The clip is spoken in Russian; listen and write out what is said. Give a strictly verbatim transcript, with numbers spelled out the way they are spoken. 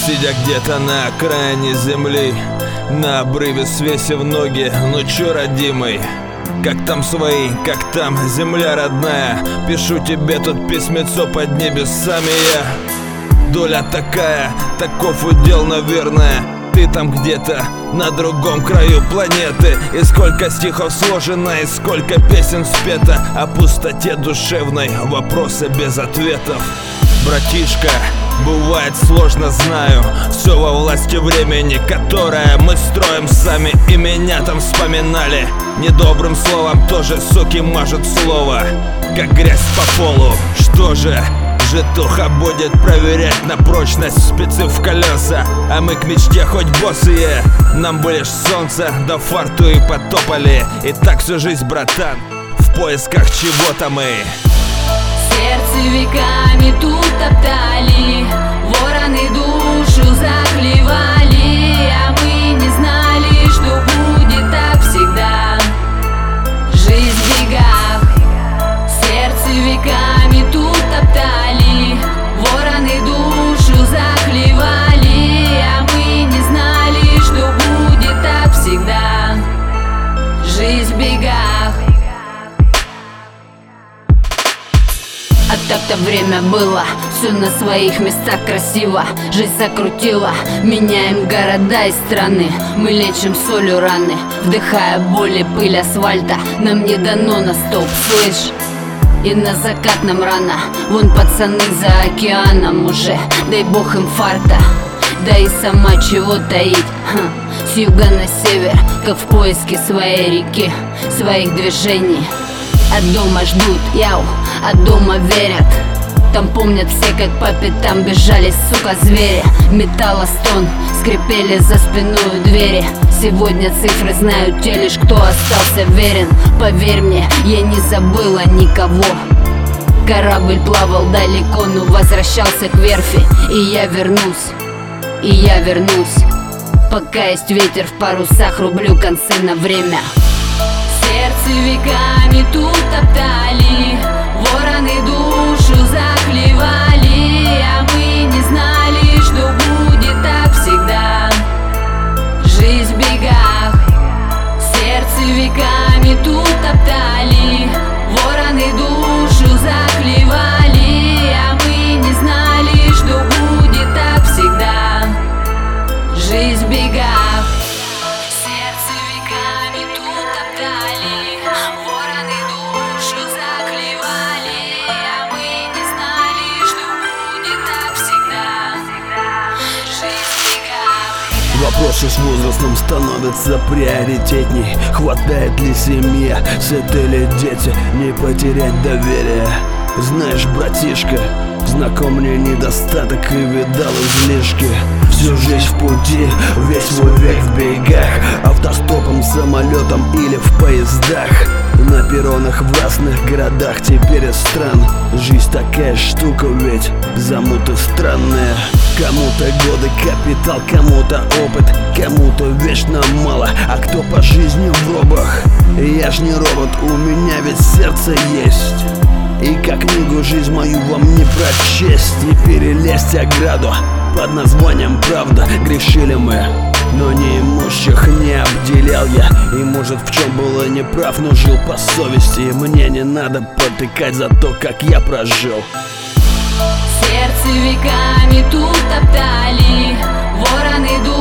Сидя где-то на окраине земли, на обрыве свесив ноги, ну чё, родимый? Как там свои, как там земля родная? Пишу тебе тут письмецо под небесами я. Доля такая, таков удел, наверное. Ты там где-то на другом краю планеты. И сколько стихов сложено, и сколько песен спето о пустоте душевной, вопросы без ответов. Братишка, бывает сложно, знаю. Все во власти времени, которое мы строим сами. И меня там вспоминали. Недобрым словом тоже суки мажут слово, как грязь по полу. Что же, житуха будет проверять на прочность спецы в колеса. А мы к мечте хоть босые, нам бы лишь солнце да фарту и потопали. И так всю жизнь, братан, в поисках чего-то мы. Сердце веками тут топтали, вороны душу заклевали, а мы не знали, что будет так всегда. Жизнь в бегах. Сердце веками тут топтали, вороны душу заклевали, а мы не знали, что будет так всегда. Жизнь в бегах. А так-то время было, все на своих местах красиво. Жизнь закрутила, меняем города и страны. Мы лечим солью раны, вдыхая боль и пыль асфальта. Нам не дано на стоп, слышь? И на закат нам рано. Вон пацаны за океаном уже, дай бог им фарта. Да и сама чего таить, ха. С юга на север, как в поиске своей реки, своих движений. От дома ждут, яу, от дома верят. Там помнят все, как по пятам бежали, сука, звери. Металлостон, скрипели за спиной двери. Сегодня цифры знают те лишь, кто остался верен. Поверь мне, я не забыла никого. Корабль плавал далеко, но возвращался к верфи. И я вернусь, и я вернусь. Пока есть ветер в парусах, рублю концы на время. Сердце веками тут топтали, вороны душу заклевали, а мы не знали, что будет так всегда. Жизнь в бегах. Сердце веками тут топтали, вороны душу заклевали, а мы не знали, что будет так всегда. Жизнь в бегах. Вороны душу заклевали, а мы не знали, что будет так всегда. Жизнь в бегах. Вопросы с возрастом становятся приоритетней. Хватает ли семья, сыты ли дети, не потерять доверие? Знаешь, братишка, знаком мне недостаток и видал излишки. Всю жизнь в пути, весь мой век в бегах. Автостопом, самолетом или в поездах. На перронах в разных городах, теперь из стран. Жизнь такая штука, ведь замуты странные. Кому-то годы капитал, кому-то опыт, кому-то вечно мало, а кто по жизни в робах. Я ж не робот, у меня ведь сердце есть. И как книгу жизнь мою вам не прочесть, не перелезть ограду под названием правда. Грешили мы, но неимущих не обделял я. И может в чем было неправ, но жил по совести. И мне не надо потыкать за то, как я прожил. Сердце веками тут топтали, вороны душу